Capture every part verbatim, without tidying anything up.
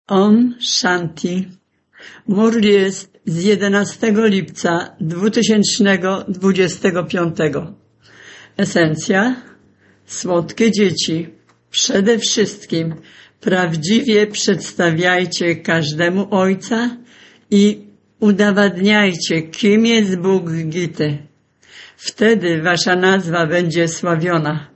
Om Shanti. Murli jest z jedenastego lipca dwa tysiące dwudziestego piątego. Esencja: słodkie dzieci, przede wszystkim prawdziwie przedstawiajcie każdemu Ojca i udowadniajcie, kim jest Bóg Gity. Wtedy wasza nazwa będzie sławiona.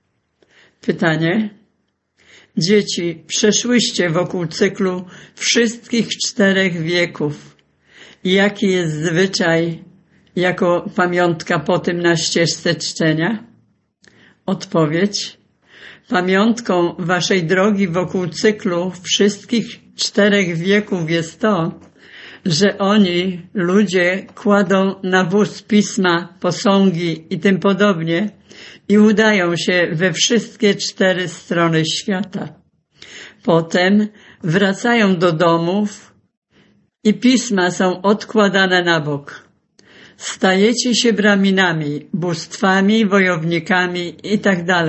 Pytanie: dzieci, przeszłyście wokół cyklu wszystkich czterech wieków. Jaki jest zwyczaj jako pamiątka po tym na ścieżce czczenia? Odpowiedź: pamiątką waszej drogi wokół cyklu wszystkich czterech wieków jest to, że oni, ludzie, kładą na wóz pisma, posągi i tym podobnie i udają się we wszystkie cztery strony świata. Potem wracają do domów i pisma są odkładane na bok. Stajecie się braminami, bóstwami, wojownikami itd.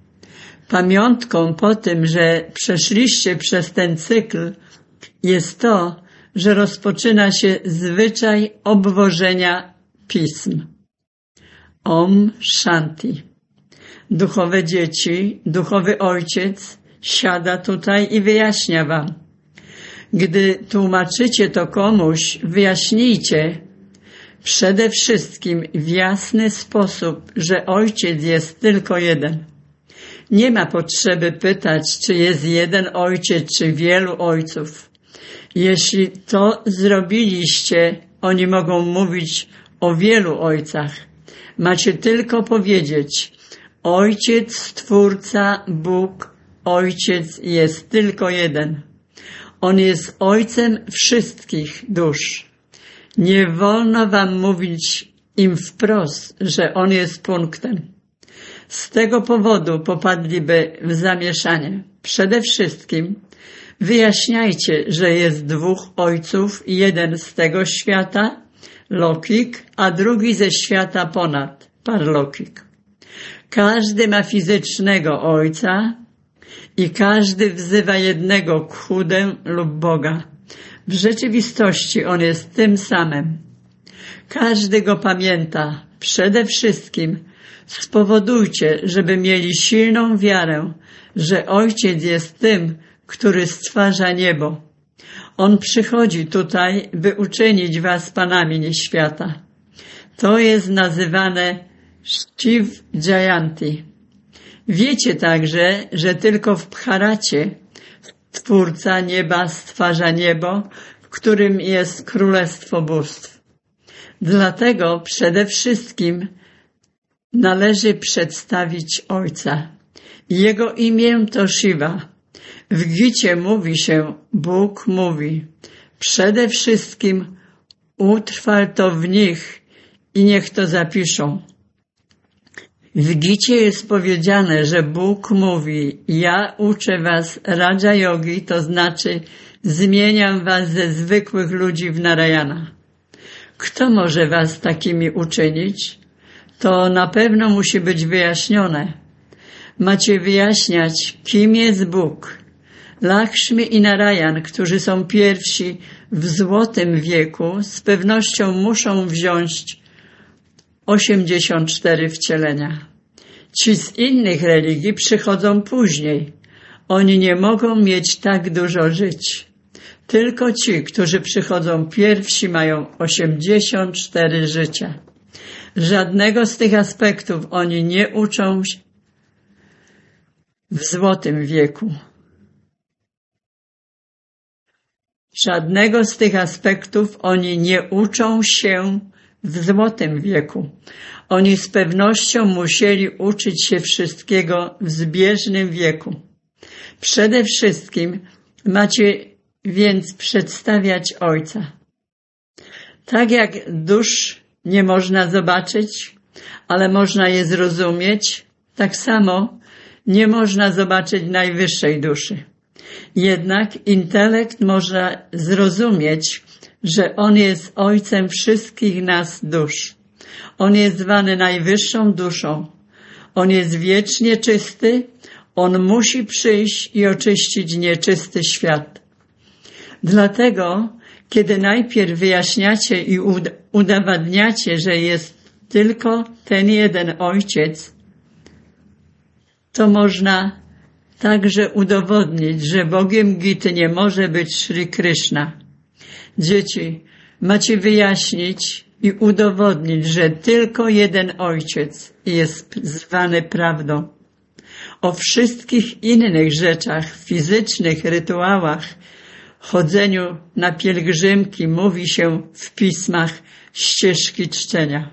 Pamiątką po tym, że przeszliście przez ten cykl, jest to, że rozpoczyna się zwyczaj obwożenia pism. Om Shanti. Duchowe dzieci, duchowy ojciec siada tutaj i wyjaśnia wam. Gdy tłumaczycie to komuś, wyjaśnijcie przede wszystkim w jasny sposób, że ojciec jest tylko jeden. Nie ma potrzeby pytać, czy jest jeden ojciec, czy wielu ojców. Jeśli to zrobiliście, oni mogą mówić o wielu ojcach. Macie tylko powiedzieć: Ojciec, Stwórca, Bóg, Ojciec jest tylko jeden. On jest Ojcem wszystkich dusz. Nie wolno wam mówić im wprost, że On jest punktem. Z tego powodu popadliby w zamieszanie. Przede wszystkim wyjaśniajcie, że jest dwóch ojców, jeden z tego świata, Lokik, a drugi ze świata ponad, Parlokik. Każdy ma fizycznego ojca i każdy wzywa jednego Khudę lub Boga. W rzeczywistości on jest tym samym. Każdy go pamięta. Przede wszystkim spowodujcie, żeby mieli silną wiarę, że Ojciec jest tym, który stwarza niebo. On przychodzi tutaj, by uczynić was panami świata. To jest nazywane Shiv Jayanti. Wiecie także, że tylko w Bharacie Twórca nieba stwarza niebo, w którym jest królestwo bóstw. Dlatego przede wszystkim należy przedstawić Ojca. Jego imię to Shiva. W Gicie mówi się, Bóg mówi: przede wszystkim utrwal to w nich i niech to zapiszą. W Gicie jest powiedziane, że Bóg mówi: ja uczę was Raja Yogi, to znaczy zmieniam was ze zwykłych ludzi w Narayana. Kto może was takimi uczynić? To na pewno musi być wyjaśnione. Macie wyjaśniać, kim jest Bóg. Lakshmi i Narayan, którzy są pierwsi w złotym wieku, z pewnością muszą wziąć osiemdziesiąt cztery wcielenia. Ci z innych religii przychodzą później. Oni nie mogą mieć tak dużo żyć. Tylko ci, którzy przychodzą pierwsi, mają osiemdziesiąt cztery życia. Żadnego z tych aspektów oni nie uczą w złotym wieku. Żadnego z tych aspektów oni nie uczą się w złotym wieku. Oni z pewnością musieli uczyć się wszystkiego w zbieżnym wieku. Przede wszystkim macie więc przedstawiać Ojca. Tak jak dusz nie można zobaczyć, ale można je zrozumieć, tak samo nie można zobaczyć najwyższej duszy. Jednak intelekt można zrozumieć, że On jest Ojcem wszystkich nas dusz. On jest zwany najwyższą duszą. On jest wiecznie czysty. On musi przyjść i oczyścić nieczysty świat. Dlatego, kiedy najpierw wyjaśniacie i udowadniacie, że jest tylko ten jeden Ojciec, to można także udowodnić, że Bogiem Gity nie może być Sri Krishna. Dzieci, macie wyjaśnić i udowodnić, że tylko jeden Ojciec jest zwany prawdą. O wszystkich innych rzeczach, fizycznych rytuałach, chodzeniu na pielgrzymki mówi się w pismach ścieżki czczenia.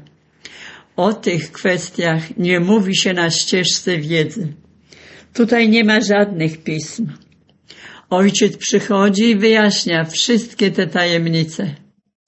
O tych kwestiach nie mówi się na ścieżce wiedzy. Tutaj nie ma żadnych pism. Ojciec przychodzi i wyjaśnia wszystkie te tajemnice.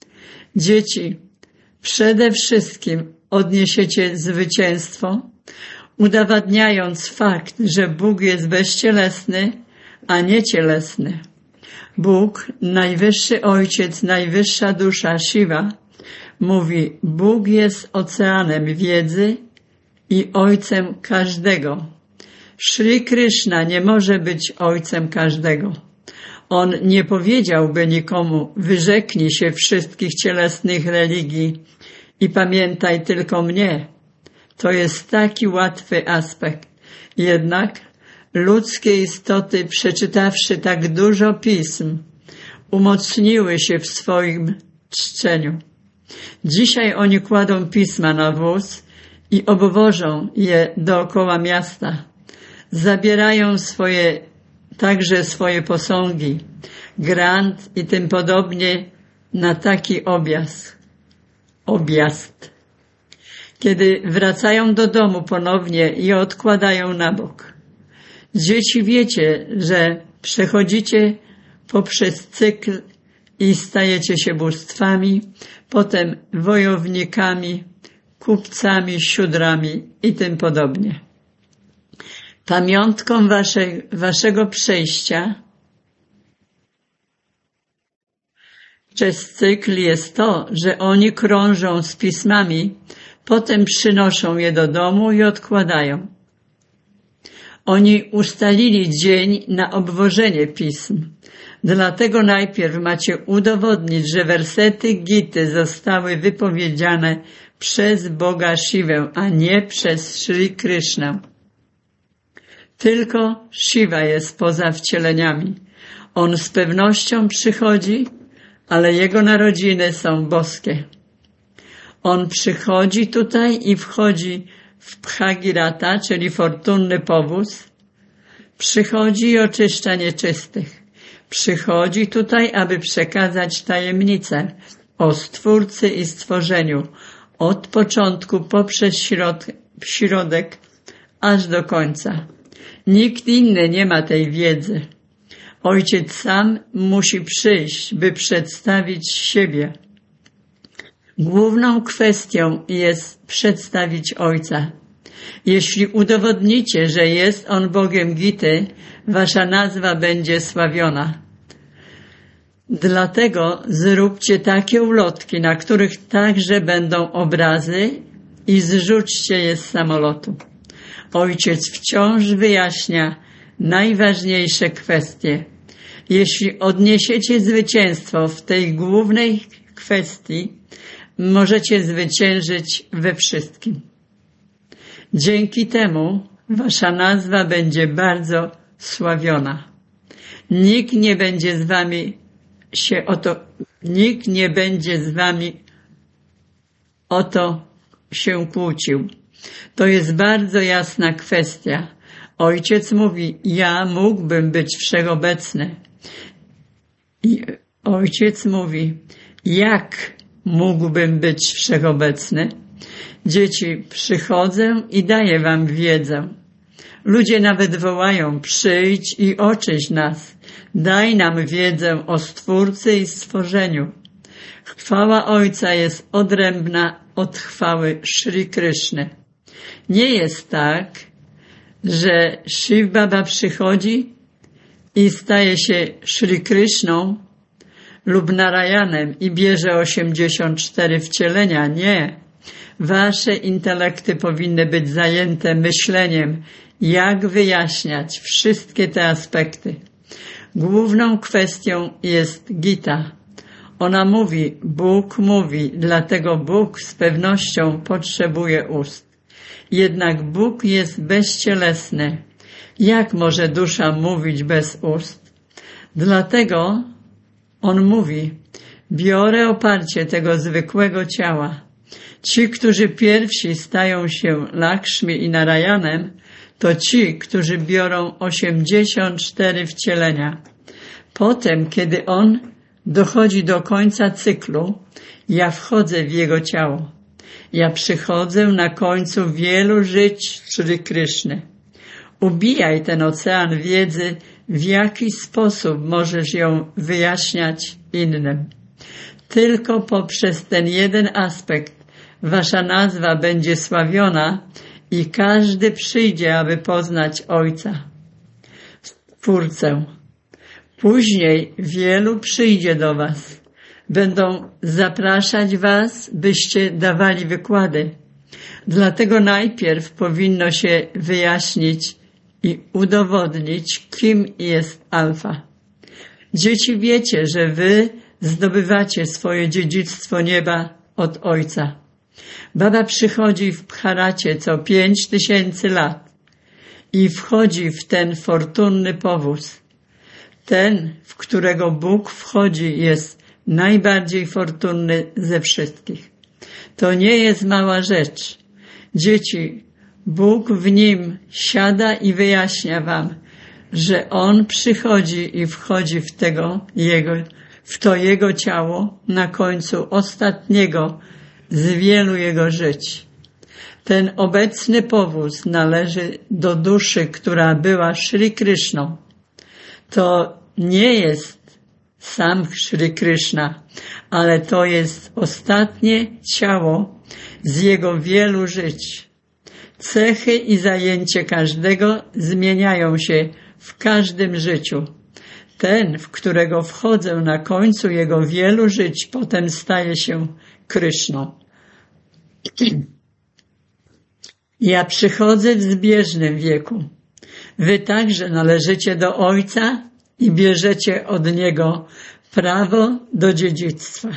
Dzieci, przede wszystkim odniesiecie zwycięstwo, udowadniając fakt, że Bóg jest bezcielesny, a nie cielesny. Bóg, Najwyższy Ojciec, Najwyższa Dusza, Shiva, mówi, Bóg jest oceanem wiedzy i Ojcem każdego. Sri Krishna nie może być Ojcem każdego. On nie powiedziałby nikomu, wyrzeknij się wszystkich cielesnych religii i pamiętaj tylko mnie. To jest taki łatwy aspekt. Jednak ludzkie istoty, przeczytawszy tak dużo pism, umocniły się w swoim czczeniu. Dzisiaj oni kładą pisma na wóz i obwożą je dookoła miasta. Zabierają swoje, także swoje posągi, grant i tym podobnie na taki objazd. Objazd. Kiedy wracają do domu ponownie i odkładają na bok. Dzieci, wiecie, że przechodzicie poprzez cykl i stajecie się bóstwami, potem wojownikami, kupcami, siódrami i tym podobnie. Pamiątką wasze, waszego przejścia przez cykl jest to, że oni krążą z pismami, potem przynoszą je do domu i odkładają. Oni ustalili dzień na obwożenie pism. Dlatego najpierw macie udowodnić, że wersety Gity zostały wypowiedziane przez Boga Shivę, a nie przez Sri Krishnę. Tylko Shiva jest poza wcieleniami. On z pewnością przychodzi, ale jego narodziny są boskie. On przychodzi tutaj i wchodzi w Bhagirata, czyli fortunny powóz. Przychodzi i oczyszcza nieczystych. Przychodzi tutaj, aby przekazać tajemnicę o Stwórcy i stworzeniu, od początku poprzez środ środek, aż do końca. Nikt inny nie ma tej wiedzy. Ojciec sam musi przyjść, by przedstawić siebie. Główną kwestią jest przedstawić Ojca. Jeśli udowodnicie, że jest On Bogiem Gity, wasza nazwa będzie sławiona. Dlatego zróbcie takie ulotki, na których także będą obrazy i zrzućcie je z samolotu. Ojciec wciąż wyjaśnia najważniejsze kwestie. Jeśli odniesiecie zwycięstwo w tej głównej kwestii, możecie zwyciężyć we wszystkim. Dzięki temu wasza nazwa będzie bardzo sławiona. Nikt nie będzie z wami się o to, nikt nie będzie z wami o to się kłócił. To jest bardzo jasna kwestia. Ojciec mówi, ja mógłbym być wszechobecny. I Ojciec mówi, jak mógłbym być wszechobecny? Dzieci, przychodzę i daję wam wiedzę. Ludzie nawet wołają, przyjdź i oczyść nas. Daj nam wiedzę o Stwórcy i stworzeniu. Chwała Ojca jest odrębna od chwały Sri Kryszny. Nie jest tak, że Shiv Baba przychodzi i staje się Sri Kryszną lub Narayanem i bierze osiemdziesiąt cztery wcielenia. Nie. Wasze intelekty powinny być zajęte myśleniem, jak wyjaśniać wszystkie te aspekty. Główną kwestią jest Gita. Ona mówi, Bóg mówi, dlatego Bóg z pewnością potrzebuje ust. Jednak Bóg jest bezcielesny. Jak może dusza mówić bez ust? Dlatego On mówi, biorę oparcie tego zwykłego ciała. Ci, którzy pierwsi stają się Lakshmi i Narayanem, to ci, którzy biorą osiemdziesiąt cztery wcielenia. Potem, kiedy On dochodzi do końca cyklu, ja wchodzę w Jego ciało. Ja przychodzę na końcu wielu żyć Szri Kryszny. Ubijaj ten ocean wiedzy, w jaki sposób możesz ją wyjaśniać innym. Tylko poprzez ten jeden aspekt wasza nazwa będzie sławiona i każdy przyjdzie, aby poznać Ojca, Stwórcę. Później wielu przyjdzie do was. Będą zapraszać was, byście dawali wykłady. Dlatego najpierw powinno się wyjaśnić i udowodnić, kim jest Alfa. Dzieci, wiecie, że wy zdobywacie swoje dziedzictwo nieba od Ojca. Baba przychodzi w Bharacie co pięć tysięcy lat i wchodzi w ten fortunny powóz. Ten, w którego Bóg wchodzi, jest najbardziej fortunny ze wszystkich. To nie jest mała rzecz. Dzieci, Bóg w nim siada i wyjaśnia wam, że On przychodzi i wchodzi w tego Jego, w to Jego ciało na końcu ostatniego z wielu Jego żyć. Ten obecny powóz należy do duszy, która była Szri Kryszną. To nie jest sam Szri Kryszna, ale to jest ostatnie ciało z Jego wielu żyć. Cechy i zajęcie każdego zmieniają się w każdym życiu. Ten, w którego wchodzę na końcu Jego wielu żyć, potem staje się Kryszną. Ja przychodzę w zbieżnym wieku. Wy także należycie do Ojca i bierzecie od Niego prawo do dziedzictwa.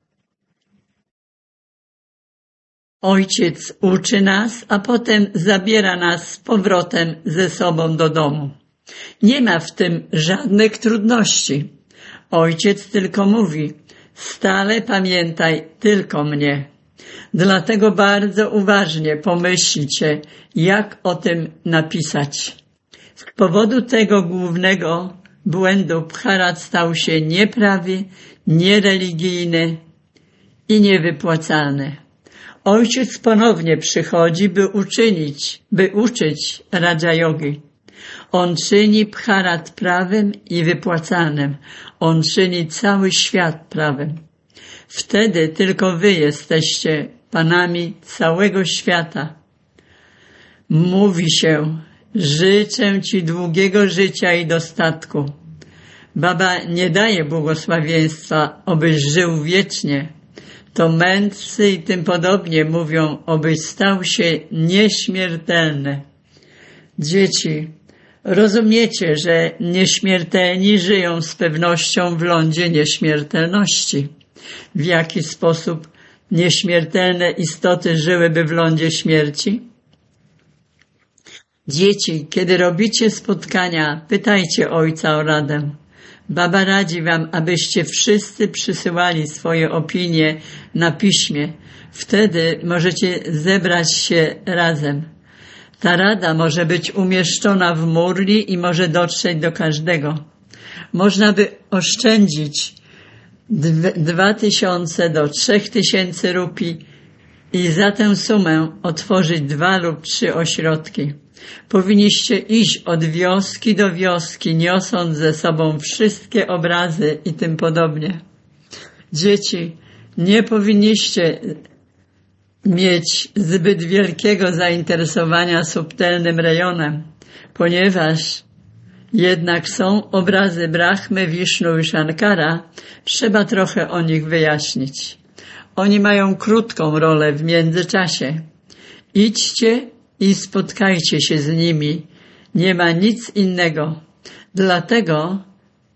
Ojciec uczy nas, a potem zabiera nas z powrotem ze sobą do domu. Nie ma w tym żadnych trudności. Ojciec tylko mówi, stale pamiętaj tylko mnie. Dlatego bardzo uważnie pomyślcie, jak o tym napisać. Z powodu tego głównego błędu Bharat stał się nieprawy, niereligijny i niewypłacalny. Ojciec ponownie przychodzi, by uczynić, by uczyć Raja Yogi. On czyni Bharat prawym i wypłacalnym. On czyni cały świat prawym. Wtedy tylko wy jesteście panami całego świata. Mówi się, życzę ci długiego życia i dostatku. Baba nie daje błogosławieństwa, obyś żył wiecznie. To mędrcy i tym podobnie mówią, obyś stał się nieśmiertelny. Dzieci, rozumiecie, że nieśmiertelni żyją z pewnością w lądzie nieśmiertelności. W jaki sposób nieśmiertelne istoty żyłyby w lądzie śmierci? Dzieci, kiedy robicie spotkania, pytajcie Ojca o radę. Baba radzi wam, abyście wszyscy przysyłali swoje opinie na piśmie. Wtedy możecie zebrać się razem. Ta rada może być umieszczona w murli i może dotrzeć do każdego. Można by oszczędzić dwa tysiące do trzech tysięcy rupii i za tę sumę otworzyć dwa lub trzy ośrodki. Powinniście iść od wioski do wioski, niosąc ze sobą wszystkie obrazy i tym podobnie. Dzieci, nie powinniście mieć zbyt wielkiego zainteresowania subtelnym rejonem, ponieważ jednak są obrazy Brahmy, Wisznu i Shankara, trzeba trochę o nich wyjaśnić. Oni mają krótką rolę w międzyczasie. Idźcie i spotkajcie się z nimi. Nie ma nic innego. Dlatego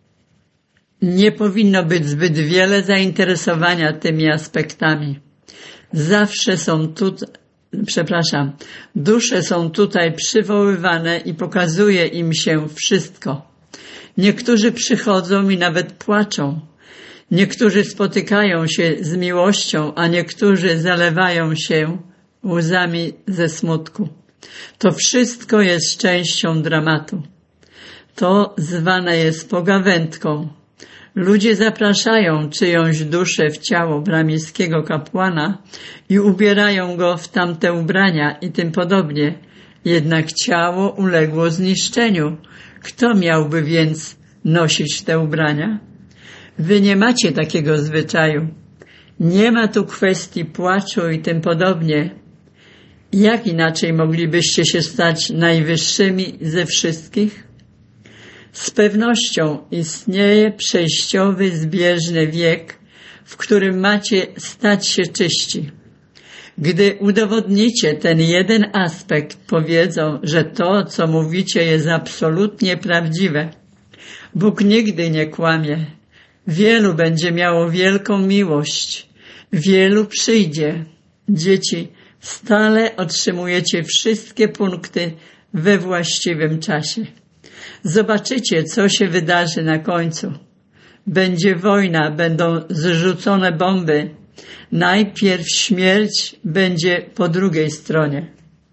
nie powinno być zbyt wiele zainteresowania tymi aspektami. Zawsze są tu, przepraszam, dusze są tutaj przywoływane i pokazuje im się wszystko. Niektórzy przychodzą i nawet płaczą. Niektórzy spotykają się z miłością, a niektórzy zalewają się łzami ze smutku. To wszystko jest częścią dramatu. To zwane jest pogawędką. Ludzie zapraszają czyjąś duszę w ciało bramijskiego kapłana i ubierają go w tamte ubrania i tym podobnie. Jednak ciało uległo zniszczeniu. Kto miałby więc nosić te ubrania? Wy nie macie takiego zwyczaju. Nie ma tu kwestii płaczu i tym podobnie. Jak inaczej moglibyście się stać najwyższymi ze wszystkich? Z pewnością istnieje przejściowy, zbieżny wiek, w którym macie stać się czyści. Gdy udowodnicie ten jeden aspekt, powiedzą, że to, co mówicie, jest absolutnie prawdziwe. Bóg nigdy nie kłamie. Wielu będzie miało wielką miłość. Wielu przyjdzie. Dzieci, stale otrzymujecie wszystkie punkty we właściwym czasie. Zobaczycie, co się wydarzy na końcu. Będzie wojna, będą zrzucone bomby. Najpierw śmierć będzie po drugiej stronie.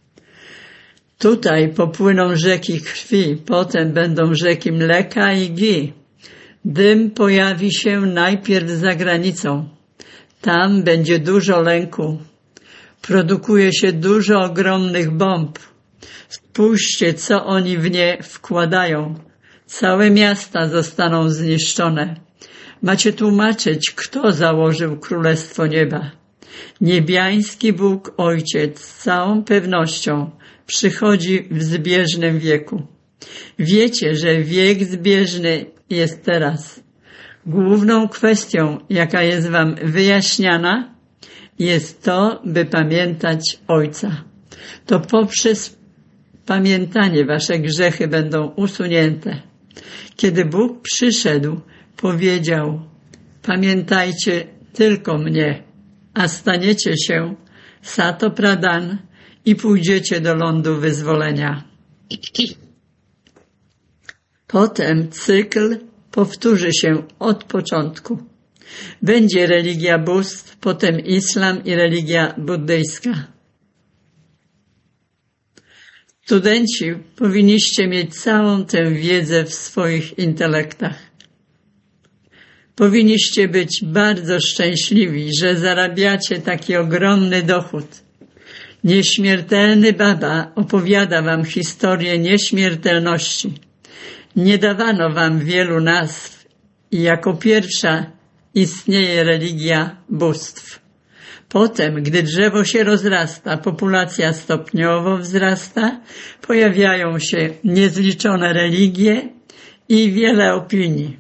Tutaj popłyną rzeki krwi, potem będą rzeki mleka i gi. Dym pojawi się najpierw za granicą. Tam będzie dużo lęku. Produkuje się dużo ogromnych bomb. Spójrzcie, co oni w nie wkładają. Całe miasta zostaną zniszczone. Macie tłumaczyć, kto założył Królestwo Nieba. Niebiański Bóg Ojciec z całą pewnością przychodzi w zbieżnym wieku. Wiecie, że wiek zbieżny jest teraz. Główną kwestią, jaka jest wam wyjaśniana, jest to, by pamiętać Ojca. To poprzez pamiętanie wasze grzechy będą usunięte. Kiedy Bóg przyszedł, powiedział: pamiętajcie tylko mnie, a staniecie się Sato Pradhan i pójdziecie do lądu wyzwolenia. Potem cykl powtórzy się od początku. Będzie religia bóstw, potem islam i religia buddyjska. Studenci, powinniście mieć całą tę wiedzę w swoich intelektach. Powinniście być bardzo szczęśliwi, że zarabiacie taki ogromny dochód. Nieśmiertelny Baba opowiada wam historię nieśmiertelności. Nie dawano wam wielu nazw i jako pierwsza istnieje religia bóstw. Potem, gdy drzewo się rozrasta, populacja stopniowo wzrasta, pojawiają się niezliczone religie i wiele opinii.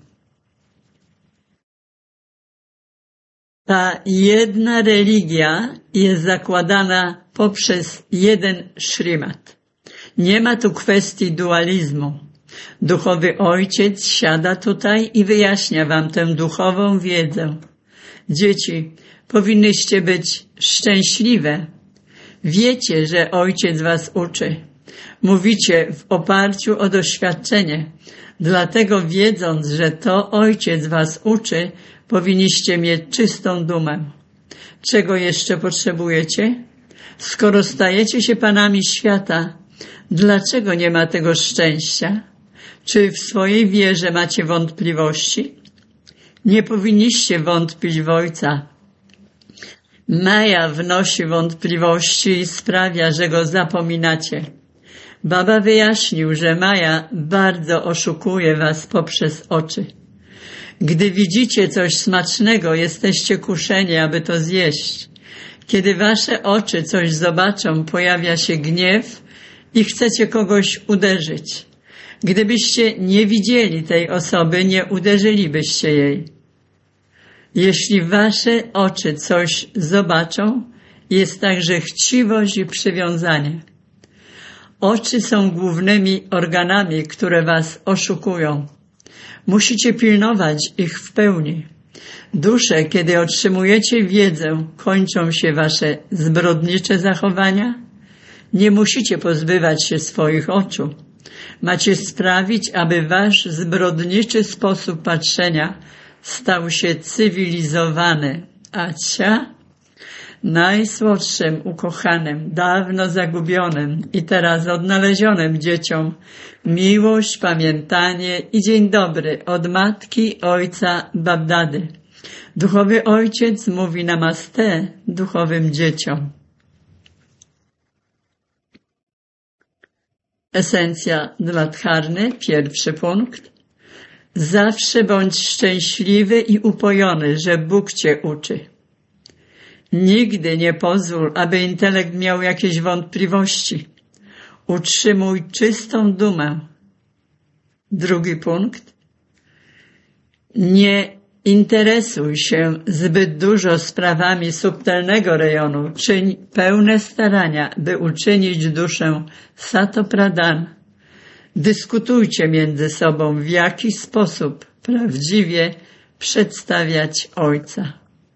Ta jedna religia jest zakładana poprzez jeden szrimat. Nie ma tu kwestii dualizmu. Duchowy Ojciec siada tutaj i wyjaśnia wam tę duchową wiedzę. Dzieci, powinnyście być szczęśliwe. Wiecie, że Ojciec was uczy. Mówicie w oparciu o doświadczenie. Dlatego wiedząc, że to Ojciec was uczy, powinniście mieć czystą dumę. Czego jeszcze potrzebujecie? Skoro stajecie się panami świata, dlaczego nie ma tego szczęścia? Czy w swojej wierze macie wątpliwości? Nie powinniście wątpić w Ojca. Maja wnosi wątpliwości i sprawia, że Go zapominacie. Baba wyjaśnił, że Maja bardzo oszukuje was poprzez oczy. Gdy widzicie coś smacznego, jesteście kuszeni, aby to zjeść. Kiedy wasze oczy coś zobaczą, pojawia się gniew i chcecie kogoś uderzyć. Gdybyście nie widzieli tej osoby, nie uderzylibyście jej. Jeśli wasze oczy coś zobaczą, jest także chciwość i przywiązanie. Oczy są głównymi organami, które was oszukują. Musicie pilnować ich w pełni. Dusze, kiedy otrzymujecie wiedzę, kończą się wasze zbrodnicze zachowania? Nie musicie pozbywać się swoich oczu. Macie sprawić, aby wasz zbrodniczy sposób patrzenia stał się cywilizowany. A cia? Najsłodszym, ukochanym, dawno zagubionym i teraz odnalezionym dzieciom miłość, pamiętanie i dzień dobry od matki, ojca, babdady. Duchowy ojciec mówi namaste duchowym dzieciom. Esencja dla Dharmy, pierwszy punkt. Zawsze bądź szczęśliwy i upojony, że Bóg cię uczy. Nigdy nie pozwól, aby intelekt miał jakieś wątpliwości. Utrzymuj czystą dumę. Drugi punkt. Nie interesuj się zbyt dużo sprawami subtelnego rejonu. Czyń pełne starania, by uczynić duszę Satopradan. Dyskutujcie między sobą, w jaki sposób prawdziwie przedstawiać Ojca.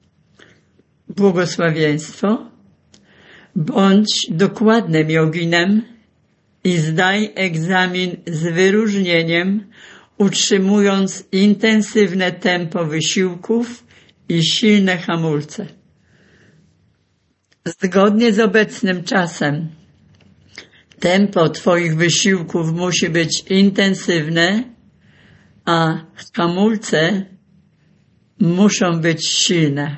Błogosławieństwo. Bądź dokładnym joginem i zdaj egzamin z wyróżnieniem, utrzymując intensywne tempo wysiłków i silne hamulce. Zgodnie z obecnym czasem tempo twoich wysiłków musi być intensywne, a hamulce muszą być silne.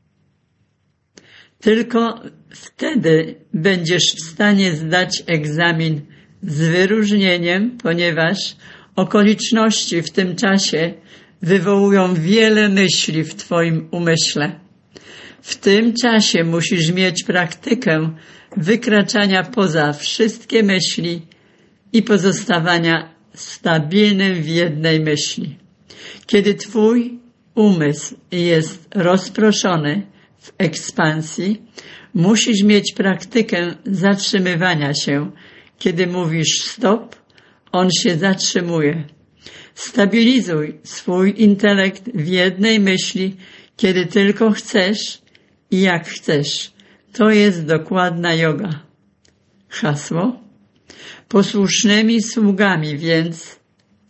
Tylko wtedy będziesz w stanie zdać egzamin z wyróżnieniem, ponieważ okoliczności w tym czasie wywołują wiele myśli w twoim umyśle. W tym czasie musisz mieć praktykę wykraczania poza wszystkie myśli i pozostawania stabilnym w jednej myśli. Kiedy twój umysł jest rozproszony w ekspansji, musisz mieć praktykę zatrzymywania się. Kiedy mówisz stop, on się zatrzymuje. Stabilizuj swój intelekt w jednej myśli, kiedy tylko chcesz i jak chcesz. To jest dokładna joga. Hasło. Posłusznymi sługami więc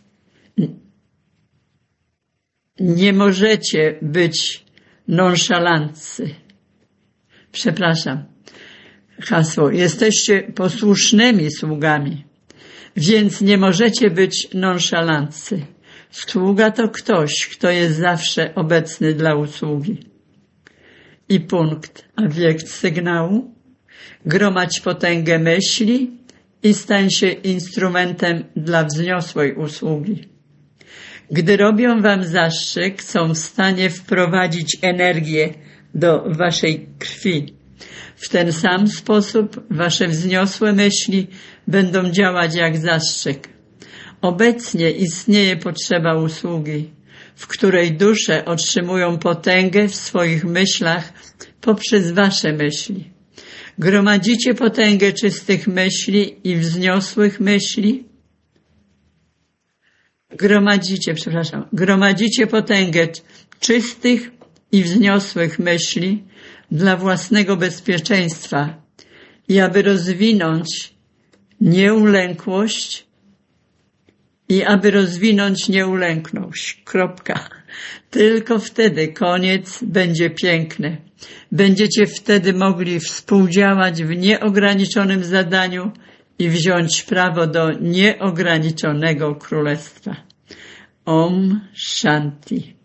nie możecie być nonszalanccy. Przepraszam. Hasło. Jesteście posłusznymi sługami, więc nie możecie być nonszalanccy. Sługa to ktoś, kto jest zawsze obecny dla usługi. I punkt, a wiek sygnału. Gromadź potęgę myśli i stań się instrumentem dla wzniosłej usługi. Gdy robią wam zastrzyk, są w stanie wprowadzić energię do waszej krwi. W ten sam sposób wasze wzniosłe myśli będą działać jak zastrzyk. Obecnie istnieje potrzeba usługi, w której dusze otrzymują potęgę w swoich myślach poprzez wasze myśli. Gromadzicie potęgę czystych myśli i wzniosłych myśli. Gromadzicie, przepraszam, gromadzicie potęgę czystych i wzniosłych myśli dla własnego bezpieczeństwa i aby rozwinąć nieulękłość i aby rozwinąć nieulękność. Kropka. Tylko wtedy koniec będzie piękny. Będziecie wtedy mogli współdziałać w nieograniczonym zadaniu i wziąć prawo do nieograniczonego królestwa. Om Shanti.